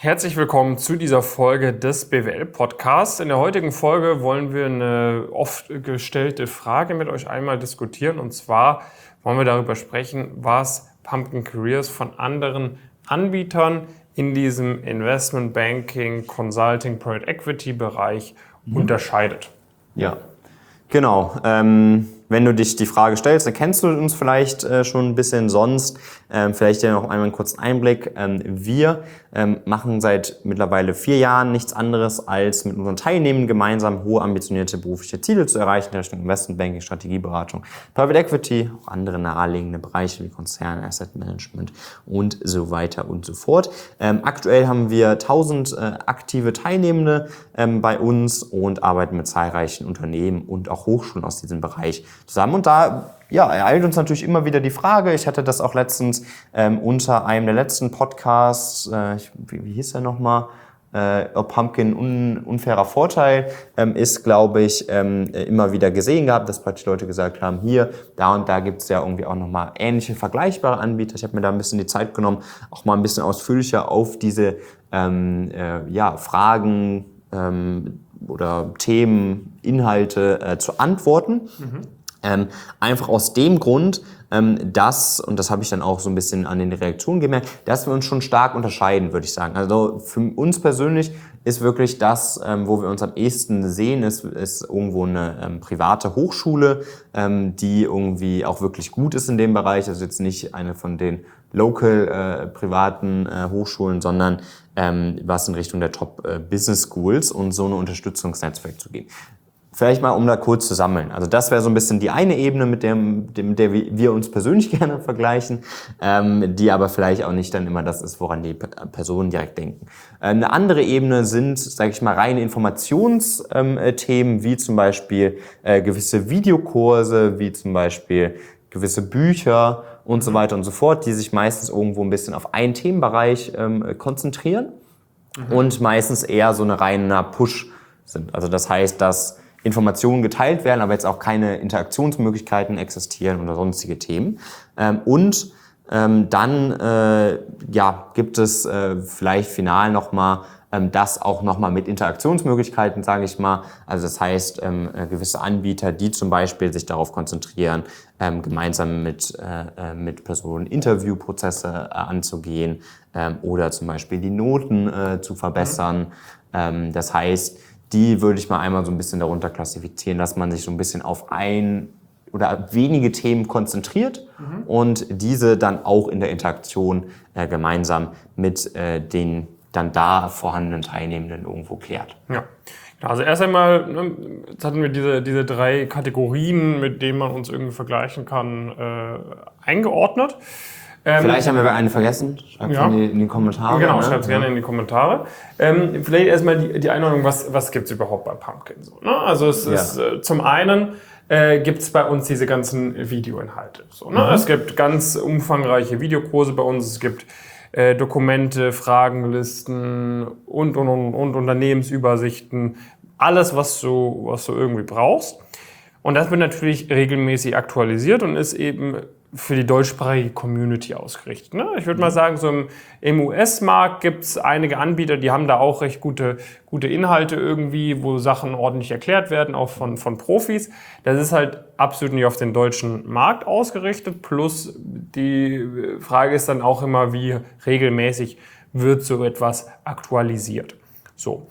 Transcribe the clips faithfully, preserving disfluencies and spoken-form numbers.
Herzlich willkommen zu dieser Folge des B W L-Podcasts. In der heutigen Folge wollen wir eine oft gestellte Frage mit euch einmal diskutieren. Und zwar wollen wir darüber sprechen, was Pumpkin Careers von anderen Anbietern in diesem Investment Banking, Consulting, Private Equity Bereich mhm. unterscheidet. Ja, genau. Ähm, wenn du dich die Frage stellst, dann kennst du uns vielleicht äh, schon ein bisschen sonst. Ähm, vielleicht ja noch einmal einen kurzen Einblick. Ähm, wir ähm, machen seit mittlerweile vier Jahren nichts anderes, als mit unseren Teilnehmern gemeinsam hohe ambitionierte berufliche Ziele zu erreichen in Richtung Investment Banking, Strategieberatung, Private Equity, auch andere naheliegende Bereiche wie Konzern, Asset Management und so weiter und so fort. Ähm, aktuell haben wir tausend äh, aktive Teilnehmende ähm, bei uns und arbeiten mit zahlreichen Unternehmen und auch Hochschulen aus diesem Bereich zusammen. Und da ja, ereilt uns natürlich immer wieder die Frage, ich hatte das auch letztens ähm, unter einem der letzten Podcasts, äh, wie, wie hieß der nochmal, äh, ob Pumpkin un, unfairer Vorteil ähm, ist, glaube ich, ähm, immer wieder gesehen gehabt, dass praktisch Leute gesagt haben, hier, da und da gibt es ja irgendwie auch nochmal ähnliche, vergleichbare Anbieter. Ich habe mir da ein bisschen die Zeit genommen, auch mal ein bisschen ausführlicher auf diese ähm, äh, ja, Fragen ähm, oder Themen, Inhalte äh, zu antworten. Mhm. Ähm, einfach aus dem Grund, ähm, dass, und das habe ich dann auch so ein bisschen an den Reaktionen gemerkt, dass wir uns schon stark unterscheiden, würde ich sagen. Also für uns persönlich ist wirklich das, ähm, wo wir uns am ehesten sehen, ist, ist irgendwo eine ähm, private Hochschule, ähm, die irgendwie auch wirklich gut ist in dem Bereich. Also jetzt nicht eine von den local äh, privaten äh, Hochschulen, sondern ähm, was in Richtung der Top äh, Business Schools und so eine Unterstützungsnetzwerk zu gehen. Vielleicht mal, um da kurz zu sammeln. Also das wäre so ein bisschen die eine Ebene, mit der, mit der wir uns persönlich gerne vergleichen, ähm, die aber vielleicht auch nicht dann immer das ist, woran die Personen direkt denken. Äh, eine andere Ebene sind, sage ich mal, reine Informationsthemen, ähm, wie zum Beispiel äh, gewisse Videokurse, wie zum Beispiel gewisse Bücher und so weiter und so fort, die sich meistens irgendwo ein bisschen auf einen Themenbereich ähm, konzentrieren mhm. und meistens eher so eine reiner Push sind. Also das heißt, dass Informationen geteilt werden, aber jetzt auch keine Interaktionsmöglichkeiten existieren oder sonstige Themen. Ähm, und ähm, dann äh, ja, gibt es äh, vielleicht final nochmal ähm, das auch nochmal mit Interaktionsmöglichkeiten, sage ich mal. Also das heißt, ähm, gewisse Anbieter, die zum Beispiel sich darauf konzentrieren, ähm, gemeinsam mit, äh, mit Personen Interviewprozesse äh, anzugehen ähm, oder zum Beispiel die Noten äh, zu verbessern. Mhm. Ähm, das heißt, die würde ich mal einmal so ein bisschen darunter klassifizieren, dass man sich so ein bisschen auf ein oder wenige Themen konzentriert mhm. und diese dann auch in der Interaktion äh, gemeinsam mit äh, den dann da vorhandenen Teilnehmenden irgendwo klärt. Ja. Also erst einmal, ne, jetzt hatten wir diese, diese drei Kategorien, mit denen man uns irgendwie vergleichen kann, äh, eingeordnet. Ähm, vielleicht haben wir eine vergessen. Schreibt es ja. in, in die Kommentare. Genau, ne? schreibt es ja. gerne in die Kommentare. Ähm, vielleicht erstmal die, die Einordnung, was, was gibt es überhaupt bei Pumpkin? So, ne? Also es ja. ist äh, zum einen äh, gibt es bei uns diese ganzen Videoinhalte. So, ne? Mhm. Es gibt ganz umfangreiche Videokurse bei uns. Es gibt äh, Dokumente, Fragenlisten und, und, und, und Unternehmensübersichten. Alles, was du, was du irgendwie brauchst. Und das wird natürlich regelmäßig aktualisiert und ist eben für die deutschsprachige Community ausgerichtet. Ne? Ich würde mal sagen, so im, im U S-Markt gibt es einige Anbieter, die haben da auch recht gute, gute Inhalte irgendwie, wo Sachen ordentlich erklärt werden, auch von, von Profis. Das ist halt absolut nicht auf den deutschen Markt ausgerichtet. Plus die Frage ist dann auch immer, wie regelmäßig wird so etwas aktualisiert. So.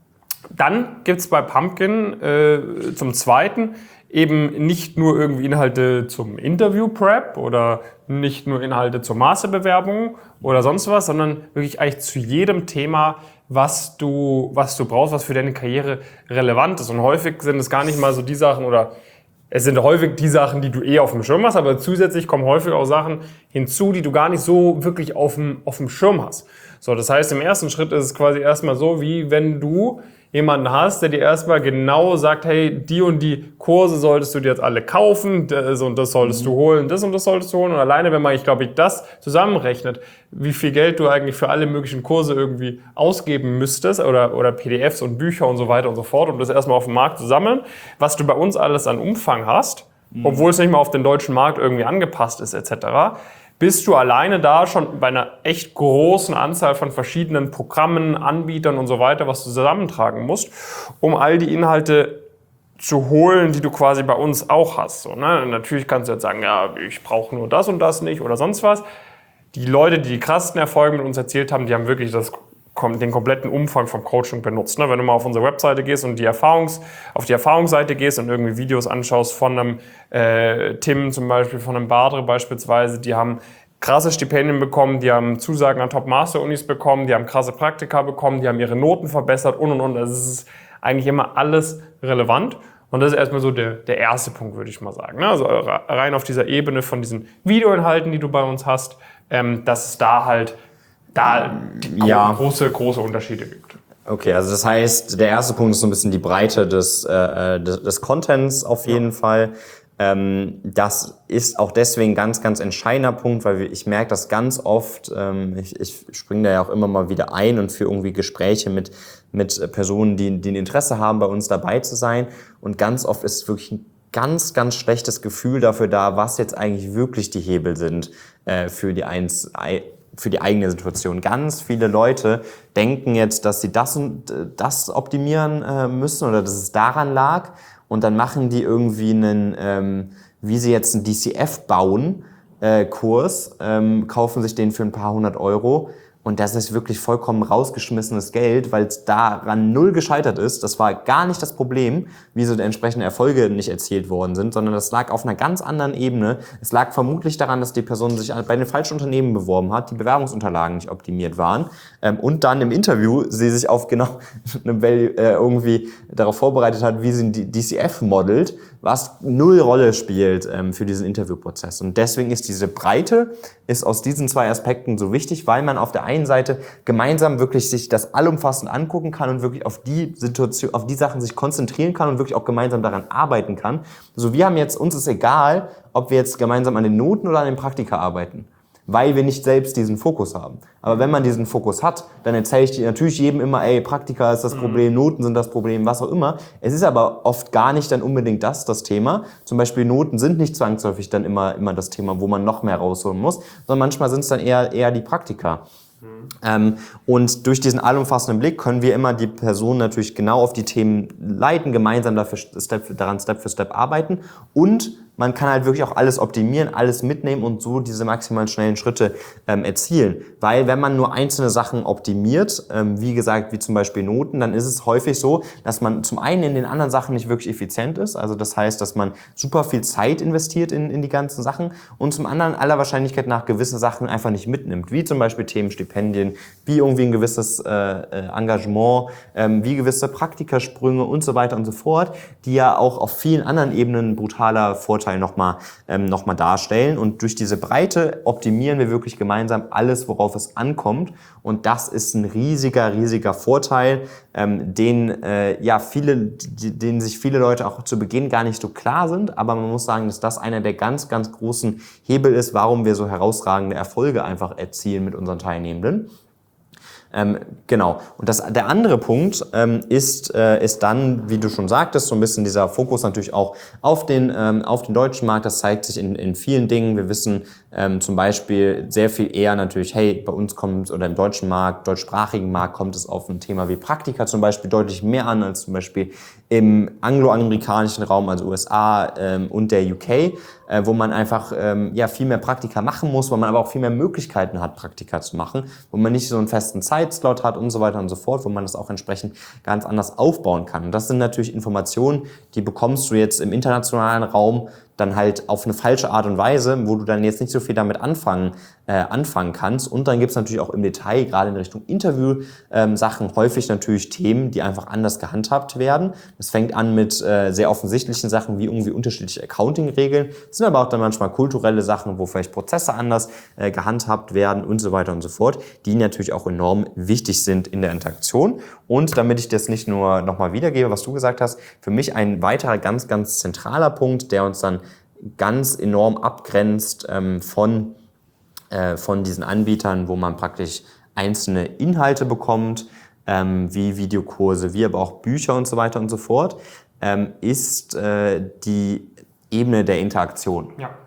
Dann gibt es bei Pumpkin äh, zum Zweiten eben nicht nur irgendwie Inhalte zum Interview-Prep oder nicht nur Inhalte zur Masterbewerbung oder sonst was, sondern wirklich eigentlich zu jedem Thema, was du, was du brauchst, was für deine Karriere relevant ist. Und häufig sind es gar nicht mal so die Sachen oder es sind häufig die Sachen, die du eh auf dem Schirm hast, aber zusätzlich kommen häufig auch Sachen hinzu, die du gar nicht so wirklich auf dem, auf dem Schirm hast. So, das heißt, im ersten Schritt ist es quasi erstmal so, wie wenn du jemanden hast, der dir erstmal genau sagt, hey, die und die Kurse solltest du dir jetzt alle kaufen, das und das solltest du holen, das und das solltest du holen. Und alleine, wenn man, ich glaube, ich das zusammenrechnet, wie viel Geld du eigentlich für alle möglichen Kurse irgendwie ausgeben müsstest oder, oder P D Fs und Bücher und so weiter und so fort, um das erstmal auf dem Markt zu sammeln, was du bei uns alles an Umfang hast, mhm. obwohl es nicht mal auf den deutschen Markt irgendwie angepasst ist et cetera, bist du alleine da schon bei einer echt großen Anzahl von verschiedenen Programmen, Anbietern und so weiter, was du zusammentragen musst, um all die Inhalte zu holen, die du quasi bei uns auch hast. So, ne? Natürlich kannst du jetzt sagen, ja, ich brauche nur das und das nicht oder sonst was. Die Leute, die die krassesten Erfolge mit uns erzielt haben, die haben wirklich das, den kompletten Umfang vom Coaching benutzt. Ne? Wenn du mal auf unsere Webseite gehst und die Erfahrungs, auf die Erfahrungsseite gehst und irgendwie Videos anschaust von einem äh, Tim zum Beispiel, von einem Badre beispielsweise, die haben krasse Stipendien bekommen, die haben Zusagen an Top-Master-Unis bekommen, die haben krasse Praktika bekommen, die haben ihre Noten verbessert und und und. Also es ist eigentlich immer alles relevant. Und das ist erstmal so der, der erste Punkt, würde ich mal sagen. Ne? Also rein auf dieser Ebene von diesen Videoinhalten, die du bei uns hast, ähm, dass es da halt da die ja. große, große Unterschiede gibt. Okay, also das heißt, der erste Punkt ist so ein bisschen die Breite des, äh, des, des Contents auf jeden ja. Fall. Ähm, das ist auch deswegen ein ganz, ganz entscheidender Punkt, weil ich merke das ganz oft, ähm, ich, ich springe da ja auch immer mal wieder ein und führe irgendwie Gespräche mit, mit Personen, die, die ein Interesse haben, bei uns dabei zu sein. Und ganz oft ist wirklich ein ganz, ganz schlechtes Gefühl dafür da, was jetzt eigentlich wirklich die Hebel sind äh, für die eins, für die eigene Situation. Ganz viele Leute denken jetzt, dass sie das und das optimieren äh, müssen oder dass es daran lag. Und dann machen die irgendwie einen, ähm, wie sie jetzt einen D C F bauen, äh, Kurs, ähm, kaufen sich den für ein paar hundert Euro. Und das ist wirklich vollkommen rausgeschmissenes Geld, weil es daran null gescheitert ist. Das war gar nicht das Problem, wieso die entsprechenden Erfolge nicht erzielt worden sind, sondern das lag auf einer ganz anderen Ebene. Es lag vermutlich daran, dass die Person sich bei den falschen Unternehmen beworben hat, die Bewerbungsunterlagen nicht optimiert waren ähm, und dann im Interview sie sich auf genau eine Value, äh, irgendwie darauf vorbereitet hat, wie sie ein D C F modelt, was null Rolle spielt ähm, für diesen Interviewprozess. Und deswegen ist diese Breite ist aus diesen zwei Aspekten so wichtig, weil man auf der einen Seite gemeinsam wirklich sich das allumfassend angucken kann und wirklich auf die Situation, auf die Sachen sich konzentrieren kann und wirklich auch gemeinsam daran arbeiten kann. Also wir haben jetzt, uns ist egal, ob wir jetzt gemeinsam an den Noten oder an den Praktika arbeiten, weil wir nicht selbst diesen Fokus haben. Aber wenn man diesen Fokus hat, dann erzähle ich natürlich jedem immer, ey, Praktika ist das Problem, Noten sind das Problem, was auch immer. Es ist aber oft gar nicht dann unbedingt das, das Thema. Zum Beispiel Noten sind nicht zwangsläufig dann immer, immer das Thema, wo man noch mehr rausholen muss, sondern manchmal sind es dann eher, eher die Praktika. Mhm. Ähm, und durch diesen allumfassenden Blick können wir immer die Person natürlich genau auf die Themen leiten, gemeinsam dafür Step, daran Step für Step arbeiten und man kann halt wirklich auch alles optimieren, alles mitnehmen und so diese maximalen schnellen Schritte ähm, erzielen. Weil wenn man nur einzelne Sachen optimiert, ähm, wie gesagt, wie zum Beispiel Noten, dann ist es häufig so, dass man zum einen in den anderen Sachen nicht wirklich effizient ist. Also das heißt, dass man super viel Zeit investiert in, in die ganzen Sachen und zum anderen aller Wahrscheinlichkeit nach gewisse Sachen einfach nicht mitnimmt. Wie zum Beispiel Themen Stipendien, wie irgendwie ein gewisses äh, Engagement, ähm, wie gewisse Praktikasprünge und so weiter und so fort, die ja auch auf vielen anderen Ebenen brutaler Vorteil nochmal ähm, noch mal darstellen. Und durch diese Breite optimieren wir wirklich gemeinsam alles, worauf es ankommt. Und das ist ein riesiger, riesiger Vorteil, ähm, den, äh, ja, viele, die, denen sich viele Leute auch zu Beginn gar nicht so klar sind. Aber man muss sagen, dass das einer der ganz, ganz großen Hebel ist, warum wir so herausragende Erfolge einfach erzielen mit unseren Teilnehmenden. Ähm, genau. Und das, der andere Punkt ähm, ist, äh, ist dann, wie du schon sagtest, so ein bisschen dieser Fokus natürlich auch auf den, ähm, auf den deutschen Markt. Das zeigt sich in, in vielen Dingen. Wir wissen ähm, zum Beispiel sehr viel eher natürlich, hey, bei uns kommt, oder im deutschen Markt, deutschsprachigen Markt kommt es auf ein Thema wie Praktika zum Beispiel deutlich mehr an als zum Beispiel im angloamerikanischen Raum, also U S A ähm, und der U K, äh, wo man einfach ähm, ja viel mehr Praktika machen muss, wo man aber auch viel mehr Möglichkeiten hat, Praktika zu machen, wo man nicht so einen festen Zeitslot hat und so weiter und so fort, wo man das auch entsprechend ganz anders aufbauen kann. Und das sind natürlich Informationen, die bekommst du jetzt im internationalen Raum dann halt auf eine falsche Art und Weise, wo du dann jetzt nicht so viel damit anfangen, äh, anfangen kannst. Und dann gibt's natürlich auch im Detail, gerade in Richtung Interview-Sachen, ähm, häufig natürlich Themen, die einfach anders gehandhabt werden. Das fängt an mit äh, sehr offensichtlichen Sachen wie irgendwie unterschiedliche Accounting-Regeln. Es sind aber auch dann manchmal kulturelle Sachen, wo vielleicht Prozesse anders äh, gehandhabt werden und so weiter und so fort, die natürlich auch enorm wichtig sind in der Interaktion. Und damit ich das nicht nur nochmal wiedergebe, was du gesagt hast, für mich ein weiterer ganz, ganz zentraler Punkt, der uns dann ganz enorm abgrenzt ähm, von, äh, von diesen Anbietern, wo man praktisch einzelne Inhalte bekommt, ähm, wie Videokurse, wie aber auch Bücher und so weiter und so fort, ähm, ist äh, die Ebene der Interaktion. Ja.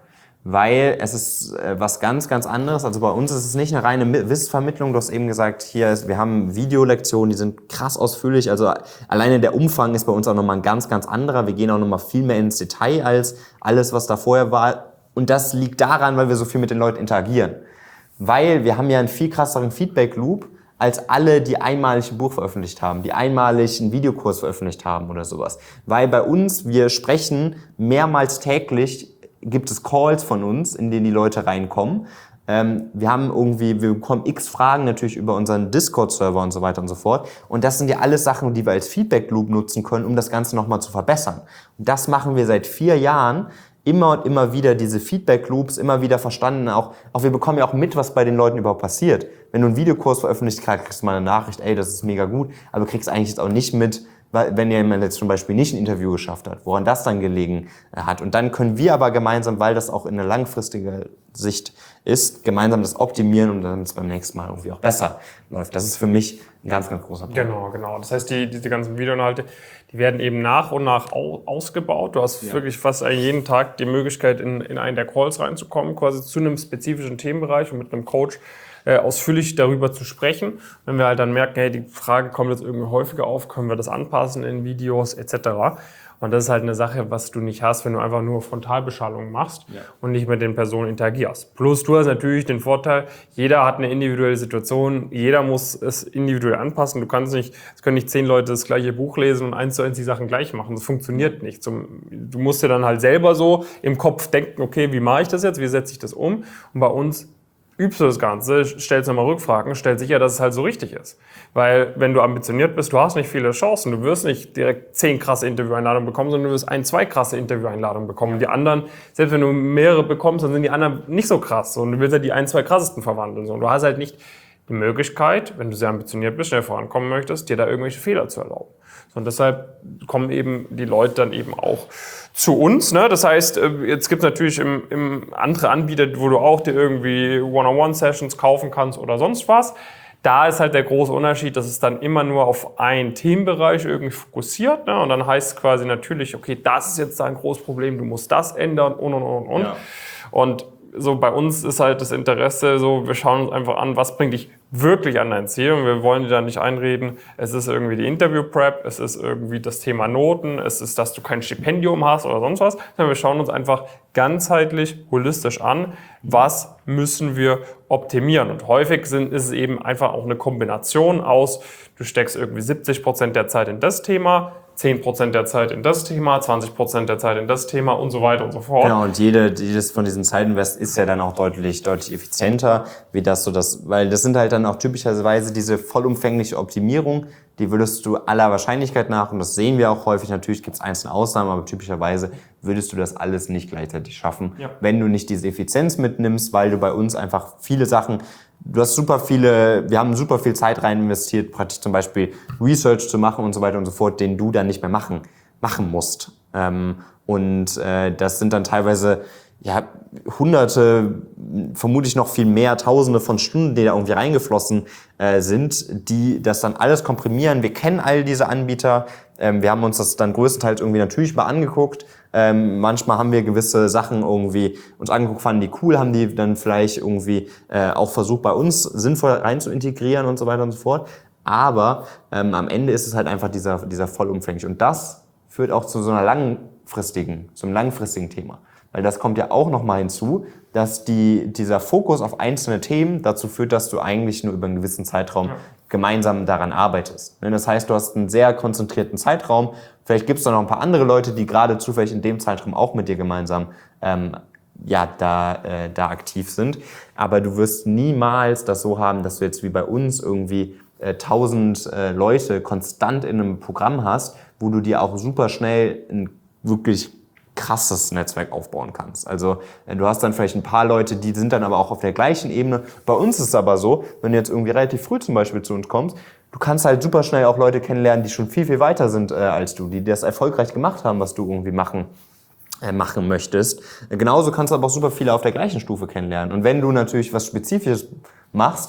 weil es ist äh, was ganz, ganz anderes. Also bei uns ist es nicht eine reine Wissensvermittlung. Du hast eben gesagt, hier ist, wir haben Videolektionen, die sind krass ausführlich. Also alleine der Umfang ist bei uns auch nochmal ein ganz, ganz anderer. Wir gehen auch nochmal viel mehr ins Detail als alles, was da vorher war. Und das liegt daran, weil wir so viel mit den Leuten interagieren. Weil wir haben ja einen viel krasseren Feedback-Loop als alle, die einmalig ein Buch veröffentlicht haben, die einmalig einen Videokurs veröffentlicht haben oder sowas. Weil bei uns, wir sprechen mehrmals täglich, gibt es Calls von uns, in denen die Leute reinkommen. Ähm, wir haben irgendwie, wir bekommen x Fragen natürlich über unseren Discord-Server und so weiter und so fort. Und das sind ja alles Sachen, die wir als Feedback-Loop nutzen können, um das Ganze nochmal zu verbessern. Und das machen wir seit vier Jahren. Immer und immer wieder diese Feedback-Loops, immer wieder verstanden. Auch, auch wir bekommen ja auch mit, was bei den Leuten überhaupt passiert. Wenn du einen Videokurs veröffentlicht, kriegst du mal eine Nachricht, ey, das ist mega gut. Aber du kriegst eigentlich jetzt auch nicht mit, wenn jemand jetzt zum Beispiel nicht ein Interview geschafft hat, woran das dann gelegen hat. Und dann können wir aber gemeinsam, weil das auch in einer langfristigen Sicht ist, gemeinsam das optimieren und dann es beim nächsten Mal irgendwie auch besser läuft. Das ist für mich ein ganz, ganz großer Punkt. Genau, genau. Das heißt, die, diese ganzen Videoinhalte, die werden eben nach und nach ausgebaut. Du hast ja. wirklich fast jeden Tag die Möglichkeit, in, in einen der Calls reinzukommen, quasi zu einem spezifischen Themenbereich und mit einem Coach äh, ausführlich darüber zu sprechen. Wenn wir halt dann merken, hey, die Frage kommt jetzt irgendwie häufiger auf, können wir das anpassen in Videos et cetera. Und das ist halt eine Sache, was du nicht hast, wenn du einfach nur Frontalbeschallung machst ja. und nicht mit den Personen interagierst. Plus du hast natürlich den Vorteil, jeder hat eine individuelle Situation, jeder muss es individuell anpassen. Du kannst nicht, es können nicht zehn Leute das gleiche Buch lesen und eins zu eins die Sachen gleich machen. Das funktioniert nicht. Zum, du musst dir dann halt selber so im Kopf denken, okay, wie mache ich das jetzt, wie setze ich das um? Und bei uns übst du das Ganze, stellst nochmal Rückfragen, stell sicher, dass es halt so richtig ist. Weil wenn du ambitioniert bist, du hast nicht viele Chancen. Du wirst nicht direkt zehn krasse Intervieweinladungen bekommen, sondern du wirst ein, zwei krasse Intervieweinladungen bekommen. Die anderen, selbst wenn du mehrere bekommst, dann sind die anderen nicht so krass. Und du willst ja die ein, zwei krassesten verwandeln. Und du hast halt nicht die Möglichkeit, wenn du sehr ambitioniert bist, schnell vorankommen möchtest, dir da irgendwelche Fehler zu erlauben. Und deshalb kommen eben die Leute dann eben auch zu uns. Ne? Das heißt, jetzt gibt es natürlich im, im andere Anbieter, wo du auch dir irgendwie One-on-One-Sessions kaufen kannst oder sonst was. Da ist halt der große Unterschied, dass es dann immer nur auf einen Themenbereich irgendwie fokussiert. Ne? Und dann heißt es quasi natürlich, okay, das ist jetzt dein großes Problem, du musst das ändern und, und, und, und. Ja. Und so bei uns ist halt das Interesse so, wir schauen uns einfach an, was bringt dich wirklich an dein Ziel, und wir wollen dir da nicht einreden, es ist irgendwie die Interview-Prep, es ist irgendwie das Thema Noten, es ist, dass du kein Stipendium hast oder sonst was, sondern wir schauen uns einfach ganzheitlich, holistisch an, was müssen wir optimieren. Und häufig sind, ist es eben einfach auch eine Kombination aus, du steckst irgendwie siebzig Prozent der Zeit in das Thema, zehn Prozent der Zeit in das Thema, zwanzig Prozent der Zeit in das Thema und so weiter und so fort. Genau, und jede, jedes von diesen Zeitinvest ist ja dann auch deutlich, deutlich effizienter, wie das so das, weil das sind halt dann auch typischerweise diese vollumfängliche Optimierung, die würdest du aller Wahrscheinlichkeit nach, und das sehen wir auch häufig, natürlich gibt es einzelne Ausnahmen, aber typischerweise würdest du das alles nicht gleichzeitig schaffen, ja. wenn du nicht diese Effizienz mitnimmst, weil du bei uns einfach viele Sachen, du hast super viele, wir haben super viel Zeit rein investiert, praktisch zum Beispiel Research zu machen und so weiter und so fort, den du dann nicht mehr machen, machen musst. Ähm, und äh, das sind dann teilweise ja, hunderte, vermutlich noch viel mehr, tausende von Stunden, die da irgendwie reingeflossen äh, sind, die das dann alles komprimieren. Wir kennen all diese Anbieter, ähm, wir haben uns das dann größtenteils irgendwie natürlich mal angeguckt. Ähm, manchmal haben wir gewisse Sachen irgendwie uns angeguckt, fanden die cool, haben die dann vielleicht irgendwie äh, auch versucht, bei uns sinnvoll rein zu integrieren und so weiter und so fort. Aber ähm, am Ende ist es halt einfach dieser, dieser vollumfänglich. Und das führt auch zu so einer langfristigen, zum langfristigen Thema. Weil das kommt ja auch nochmal hinzu, dass die, dieser Fokus auf einzelne Themen dazu führt, dass du eigentlich nur über einen gewissen Zeitraum ja. gemeinsam daran arbeitest. Das heißt, du hast einen sehr konzentrierten Zeitraum. Vielleicht gibt es da noch ein paar andere Leute, die gerade zufällig in dem Zeitraum auch mit dir gemeinsam ähm, ja, da, äh, da aktiv sind. Aber du wirst niemals das so haben, dass du jetzt wie bei uns irgendwie äh, tausend äh, Leute konstant in einem Programm hast, wo du dir auch super schnell ein wirklich krasses Netzwerk aufbauen kannst. Also du hast dann vielleicht ein paar Leute, die sind dann aber auch auf der gleichen Ebene. Bei uns ist es aber so, wenn du jetzt irgendwie relativ früh zum Beispiel zu uns kommst, du kannst halt super schnell auch Leute kennenlernen, die schon viel, viel weiter sind äh, als du, die das erfolgreich gemacht haben, was du irgendwie machen, äh, machen möchtest. Genauso kannst du aber auch super viele auf der gleichen Stufe kennenlernen. Und wenn du natürlich was Spezifisches machst,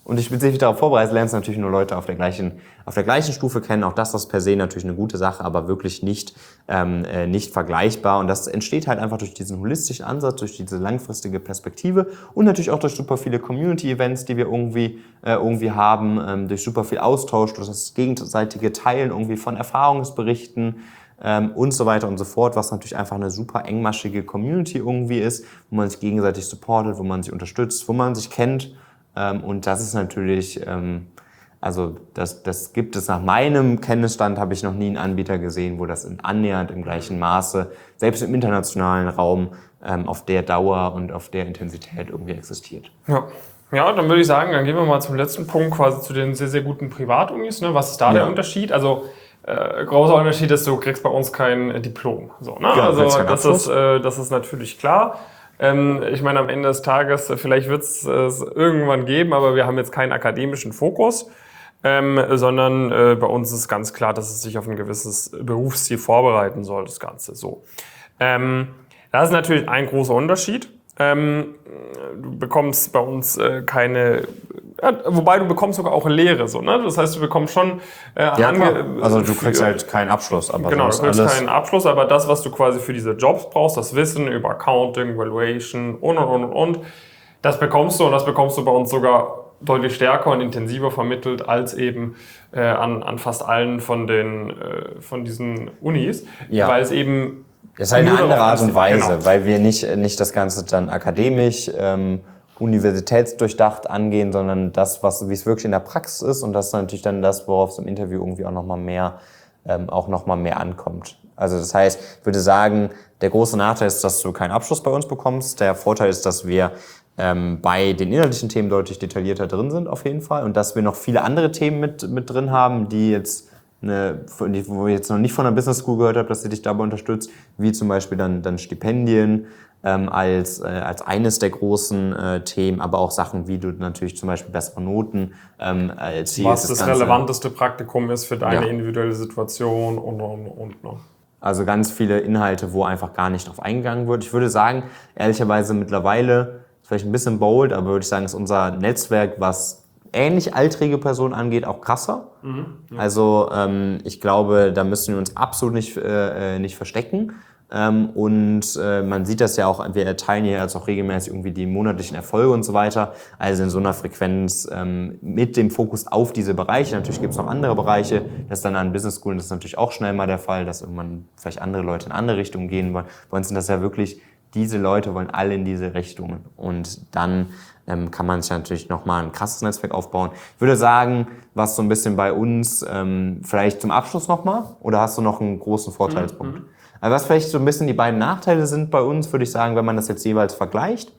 und dich spezifisch darauf vorbereitest, lernst du natürlich nur Leute auf der gleichen, auf der gleichen Stufe kennen. Auch das ist per se natürlich eine gute Sache, aber wirklich nicht, ähm, äh, nicht vergleichbar. Und das entsteht halt einfach durch diesen holistischen Ansatz, durch diese langfristige Perspektive und natürlich auch durch super viele Community-Events, die wir irgendwie, äh, irgendwie haben, ähm, durch super viel Austausch, durch das gegenseitige Teilen irgendwie von Erfahrungsberichten, Ähm, und so weiter und so fort, was natürlich einfach eine super engmaschige Community irgendwie ist, wo man sich gegenseitig supportet, wo man sich unterstützt, wo man sich kennt. Ähm, und das ist natürlich, ähm, also das, das gibt es nach meinem Kenntnisstand, habe ich noch nie einen Anbieter gesehen, wo das in annähernd im gleichen Maße, selbst im internationalen Raum, ähm, auf der Dauer und auf der Intensität irgendwie existiert. Ja. Ja, dann würde ich sagen, dann gehen wir mal zum letzten Punkt, quasi zu den sehr, sehr guten Privatunis. Ne? Was ist da ja. der Unterschied? Also Äh, großer Unterschied ist, du kriegst bei uns kein äh, Diplom. So, ne? Ja, also das ist, äh, das ist natürlich klar. Ähm, ich meine, am Ende des Tages, äh, vielleicht wird es äh, irgendwann geben, aber wir haben jetzt keinen akademischen Fokus, ähm, sondern äh, bei uns ist ganz klar, dass es sich auf ein gewisses Berufsziel vorbereiten soll, das Ganze. So. Ähm, das ist natürlich ein großer Unterschied. Ähm, du bekommst bei uns äh, keine, ja, wobei du bekommst sogar auch eine Lehre, so, ne? Das heißt, du bekommst schon äh, ja, ange- also du kriegst halt keinen Abschluss, aber genau, du kriegst alles keinen Abschluss, aber das, was du quasi für diese Jobs brauchst, das Wissen über Accounting, Valuation und und und und, das bekommst du und das bekommst du bei uns sogar deutlich stärker und intensiver vermittelt als eben äh, an, an fast allen von den äh, von diesen Unis, ja. weil es eben das ist halt eine andere Art und Weise, genau. weil wir nicht, nicht das Ganze dann akademisch, ähm, universitätsdurchdacht angehen, sondern das, was, wie es wirklich in der Praxis ist, und das ist natürlich dann das, worauf es im Interview irgendwie auch nochmal mehr, ähm, auch noch mal mehr ankommt. Also das heißt, ich würde sagen, der große Nachteil ist, dass du keinen Abschluss bei uns bekommst. Der Vorteil ist, dass wir ähm, bei den inhaltlichen Themen deutlich detaillierter drin sind auf jeden Fall und dass wir noch viele andere Themen mit, mit drin haben, die jetzt Eine, wo ich jetzt noch nicht von der Business School gehört habe, dass sie dich dabei unterstützt, wie zum Beispiel dann, dann Stipendien ähm, als, äh, als eines der großen äh, Themen, aber auch Sachen, wie du natürlich zum Beispiel bessere Noten ähm, erzielst. Was das, das relevanteste Praktikum ist für deine ja. individuelle Situation und, und, und noch. Also ganz viele Inhalte, wo einfach gar nicht drauf eingegangen wird. Ich würde sagen, ehrlicherweise mittlerweile, vielleicht ein bisschen bold, aber würde ich sagen, ist unser Netzwerk, was ähnlich altrige Personen angeht, auch krasser. Mhm, ja. Also ähm, ich glaube, da müssen wir uns absolut nicht, äh, nicht verstecken. Ähm, und äh, man sieht das ja auch, wir teilen ja jetzt auch regelmäßig irgendwie die monatlichen Erfolge und so weiter. Also in so einer Frequenz ähm, mit dem Fokus auf diese Bereiche. Natürlich gibt es noch andere Bereiche. Das ist dann an Business School, das ist natürlich auch schnell mal der Fall, dass irgendwann vielleicht andere Leute in andere Richtungen gehen wollen. Bei uns sind das ja wirklich, diese Leute wollen alle in diese Richtungen. Und dann ähm, kann man sich natürlich nochmal ein krasses Netzwerk aufbauen. Ich würde sagen, was so ein bisschen bei uns, ähm, vielleicht zum Abschluss nochmal, oder hast du noch einen großen Vorteilspunkt? Mhm. Also was vielleicht so ein bisschen die beiden Nachteile sind bei uns, würde ich sagen, wenn man das jetzt jeweils vergleicht.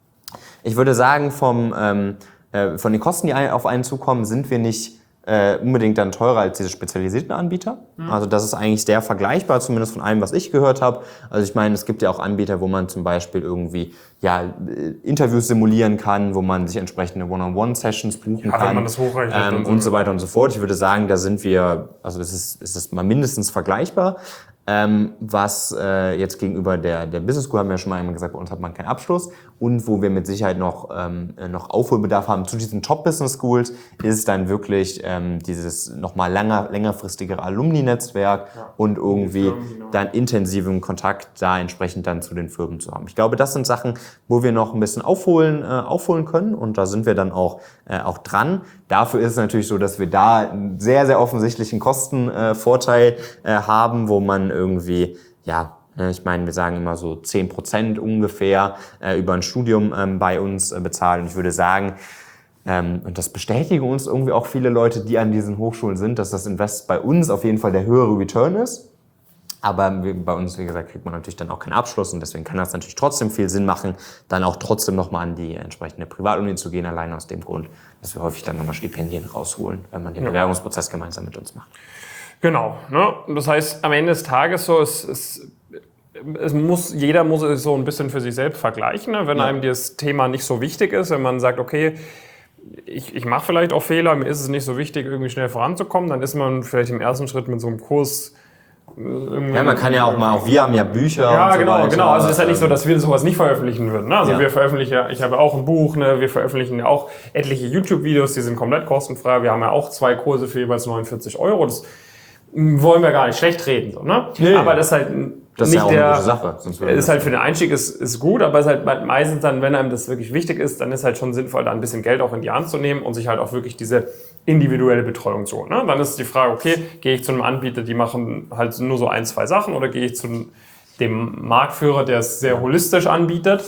Ich würde sagen, vom, ähm, äh, von den Kosten, die auf einen zukommen, sind wir nicht äh, unbedingt dann teurer als diese spezialisierten Anbieter. Mhm. Also das ist eigentlich sehr vergleichbar, zumindest von allem, was ich gehört habe. Also ich meine, es gibt ja auch Anbieter, wo man zum Beispiel irgendwie ja, Interviews simulieren kann, wo man sich entsprechende One-on-One-Sessions buchen ja, kann wenn man das hochrechnet ähm, und, so. und so weiter und so fort. Ich würde sagen, da sind wir, also das ist, ist das mal mindestens vergleichbar. Ähm, was äh, jetzt gegenüber der, der Business School, haben wir ja schon mal einmal gesagt, bei uns hat man keinen Abschluss, und wo wir mit Sicherheit noch, ähm, noch Aufholbedarf haben zu diesen Top-Business Schools, ist dann wirklich ähm, dieses nochmal länger, längerfristigere Alumni-Netzwerk ja, und irgendwie Firmen, genau. dann intensiven Kontakt da entsprechend dann zu den Firmen zu haben. Ich glaube, das sind Sachen, wo wir noch ein bisschen aufholen, äh, aufholen können, und da sind wir dann auch, äh, auch dran. Dafür ist es natürlich so, dass wir da einen sehr, sehr offensichtlichen Kostenvorteil äh, äh, haben, wo man irgendwie, ja, ich meine, wir sagen immer so zehn Prozent ungefähr äh, über ein Studium ähm, bei uns äh, bezahlen. Und ich würde sagen, ähm, und das bestätigen uns irgendwie auch viele Leute, die an diesen Hochschulen sind, dass das Invest bei uns auf jeden Fall der höhere Return ist. Aber wir, bei uns, wie gesagt, kriegt man natürlich dann auch keinen Abschluss, und deswegen kann das natürlich trotzdem viel Sinn machen, dann auch trotzdem nochmal an die entsprechende Privatuni zu gehen, allein aus dem Grund, dass wir häufig dann nochmal Stipendien rausholen, wenn man den ja. Bewerbungsprozess gemeinsam mit uns macht. Genau. Ne? Das heißt, am Ende des Tages so, es, es, es muss, jeder muss es so ein bisschen für sich selbst vergleichen. Ne? Wenn ja. einem das Thema nicht so wichtig ist, wenn man sagt, okay, ich, ich mache vielleicht auch Fehler, mir ist es nicht so wichtig, irgendwie schnell voranzukommen, dann ist man vielleicht im ersten Schritt mit so einem Kurs Ja, man kann ja auch mal, auch wir haben ja Bücher. Ja, und so genau, weiter. genau. Also es ist ja nicht so, dass wir sowas nicht veröffentlichen würden. Ne? Also ja. wir veröffentlichen ja, ich habe auch ein Buch, ne? Wir veröffentlichen ja auch etliche YouTube-Videos, die sind komplett kostenfrei. Wir haben ja auch zwei Kurse für jeweils neunundvierzig Euro. Das wollen wir gar nicht schlecht reden. So, ne? Nee. Aber das ist halt das ist nicht ja auch der, eine gute Sache. Sonst ist halt für den Einstieg ist, ist gut, aber es ist halt meistens dann, wenn einem das wirklich wichtig ist, dann ist halt schon sinnvoll, da ein bisschen Geld auch in die Hand zu nehmen und sich halt auch wirklich diese individuelle Betreuung zu holen. Ne? Dann ist die Frage, okay, gehe ich zu einem Anbieter, die machen halt nur so ein, zwei Sachen, oder gehe ich zu dem Marktführer, der es sehr holistisch anbietet.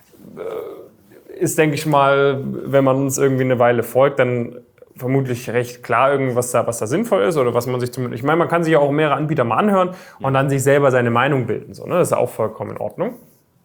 Ist, denke ich mal, wenn man uns irgendwie eine Weile folgt, dann vermutlich recht klar irgendwas da, was da sinnvoll ist oder was man sich zumindest, ich meine, man kann sich ja auch mehrere Anbieter mal anhören und dann sich selber seine Meinung bilden. So, ne? Das ist auch vollkommen in Ordnung.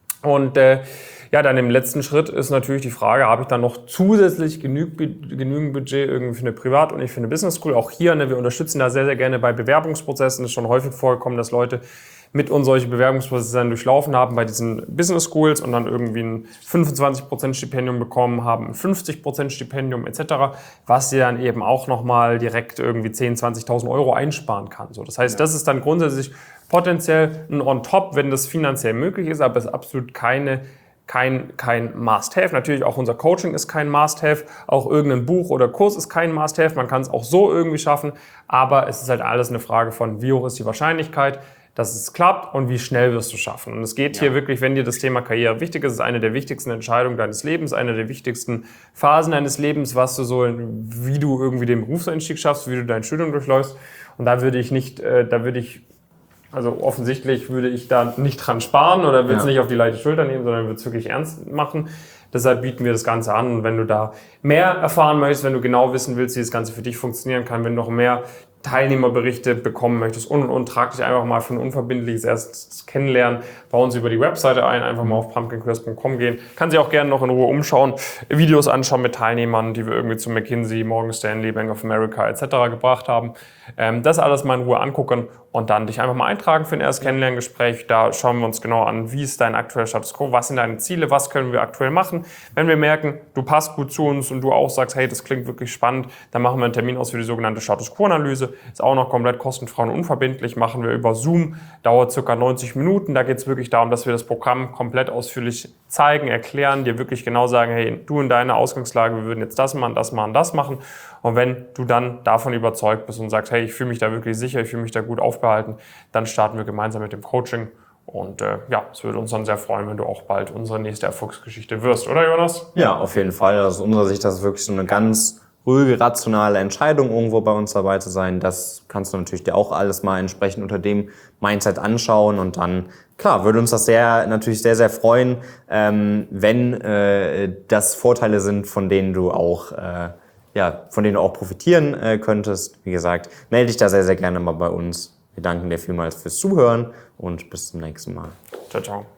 Und äh, ja, dann im letzten Schritt ist natürlich die Frage, habe ich dann noch zusätzlich genügend, genügend Budget irgendwie für eine Privat- und nicht für eine Business School? Auch hier, ne, wir unterstützen da sehr, sehr gerne bei Bewerbungsprozessen. Es ist schon häufig vorgekommen, dass Leute mit uns solche Bewerbungsprozesse dann durchlaufen haben bei diesen Business Schools und dann irgendwie ein fünfundzwanzig Prozent Stipendium bekommen haben, ein fünfzig Prozent Stipendium et cetera, was sie dann eben auch nochmal direkt irgendwie zehntausend, zwanzigtausend Euro einsparen kann. So, das heißt, ja. das ist dann grundsätzlich potenziell ein On-Top, wenn das finanziell möglich ist, aber es ist absolut keine Kein, kein Must-Have. Natürlich auch unser Coaching ist kein Must-Have. Auch irgendein Buch oder Kurs ist kein Must-Have. Man kann es auch so irgendwie schaffen. Aber es ist halt alles eine Frage von, wie hoch ist die Wahrscheinlichkeit, dass es klappt und wie schnell wirst du schaffen. Und es geht ja. hier wirklich, wenn dir das Thema Karriere wichtig ist, ist eine der wichtigsten Entscheidungen deines Lebens, eine der wichtigsten Phasen deines Lebens, was du so, wie du irgendwie den Berufseinstieg schaffst, wie du dein Studium durchläufst. Und da würde ich nicht, äh, da würde ich Also offensichtlich würde ich da nicht dran sparen oder würde es ja. nicht auf die leichte Schulter nehmen, sondern würde es wirklich ernst machen. Deshalb bieten wir das Ganze an. Und wenn du da mehr erfahren möchtest, wenn du genau wissen willst, wie das Ganze für dich funktionieren kann, wenn du noch mehr Teilnehmerberichte bekommen möchtest und und und, trag dich einfach mal für ein unverbindliches erstes Kennenlernen bei uns über die Webseite ein, einfach mal auf pumpkin quest punkt com gehen. Kann sich auch gerne noch in Ruhe umschauen, Videos anschauen mit Teilnehmern, die wir irgendwie zu McKinsey, Morgan Stanley, Bank of America et cetera gebracht haben. Ähm, das alles mal in Ruhe angucken und dann dich einfach mal eintragen für ein erstes Kennenlerngespräch. Da schauen wir uns genau an, wie ist dein aktueller Status quo, was sind deine Ziele, was können wir aktuell machen. Wenn wir merken, du passt gut zu uns und du auch sagst, hey, das klingt wirklich spannend, dann machen wir einen Termin aus für die sogenannte Status Quo-Analyse. Ist auch noch komplett kostenfrei und unverbindlich, machen wir über Zoom, dauert circa neunzig Minuten. Da geht es wirklich darum, dass wir das Programm komplett ausführlich zeigen, erklären, dir wirklich genau sagen, hey, du in deiner Ausgangslage, wir würden jetzt das machen, das machen, das machen. Und wenn du dann davon überzeugt bist und sagst, hey, ich fühle mich da wirklich sicher, ich fühle mich da gut aufgehalten, dann starten wir gemeinsam mit dem Coaching. Und äh, ja, es würde uns dann sehr freuen, wenn du auch bald unsere nächste Erfolgsgeschichte wirst, oder Jonas? Ja, auf jeden Fall. Aus unserer Sicht, das ist wirklich so eine ganz ruhige, rationale Entscheidung, irgendwo bei uns dabei zu sein. Das kannst du natürlich dir auch alles mal entsprechend unter dem Mindset anschauen und dann, klar, würde uns das sehr, natürlich sehr, sehr freuen, ähm, wenn äh, das Vorteile sind, von denen du auch, äh, ja, von denen du auch profitieren äh, könntest. Wie gesagt, melde dich da sehr, sehr gerne mal bei uns. Wir danken dir vielmals fürs Zuhören und bis zum nächsten Mal. Ciao, ciao.